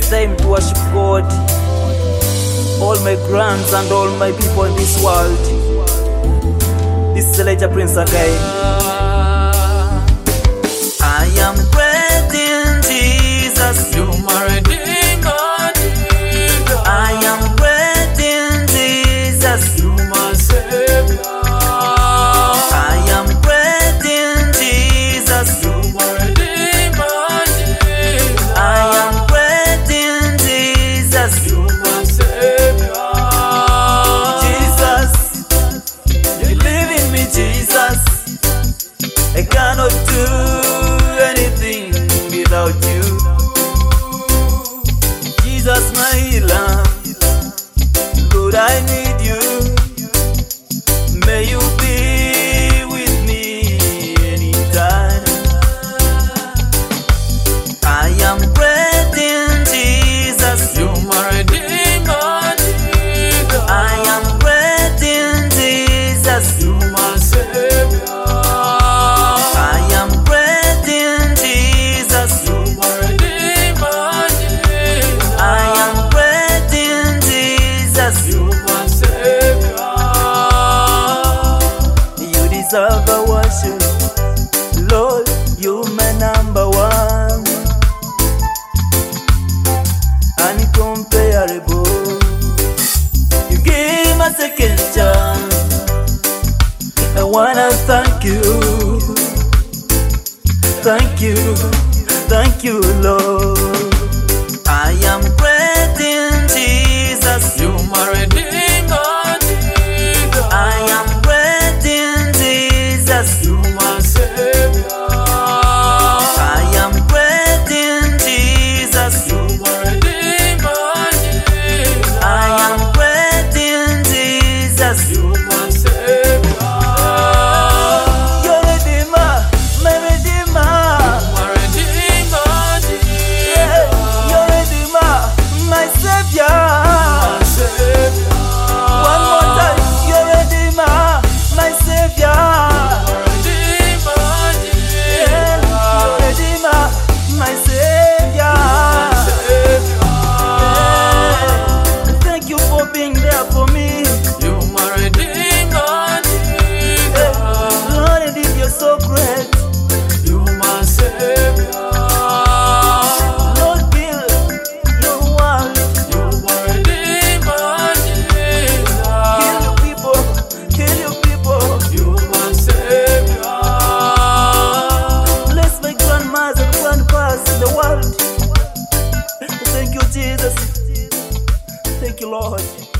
It's time to worship God. All my grands and all my people in this world. This is Elijah Prince again. I am great in Jesus. You my Redeemer, Jesus. I am great in Jesus. You my Savior. I am great in Jesus. You my Redeemer, Jesus. I am great in Jesus. You my Savior. Jesus, you live in me, Jesus. I cannot do anything without you. Jesus, my healer, Lord, I need you. May you be with me anytime. I am great in Jesus. You my Redeemer, Jesus. I am great in Jesus. You my Savior. I am great in Jesus. You my Redeemer, Jesus. I am great in Jesus. You my Savior. You deserve a worship, Lord. You my number one, uncomparable. You gave a second chance. I wanna thank you, Lord. I am great in Jesus. You my Redeemer, Jesus. I am great in Jesus. You my Savior. I am great in Jesus. You my Redeemer, Jesus. I am great in Jesus. You my Savior. Your Redeemer, my Redeemer. My Redeemer, Jesus. Yeah, your Redeemer, my Savior. My Savior. One more time, your Redeemer, my Savior. My Redeemer, Jesus. Yeah, your Redeemer, my Savior. My Savior. Yeah. Thank you for being there for me. You my Redeemer, Jesus. Yeah. Lord, indeed you're so great. You my Savior. Lord, build your world. You my Redeemer, Jesus. Kill your people. Kill your people. You my Savior. Bless my grandmas and grandpas in the world. Thank you, Jesus. Thank you, Lord.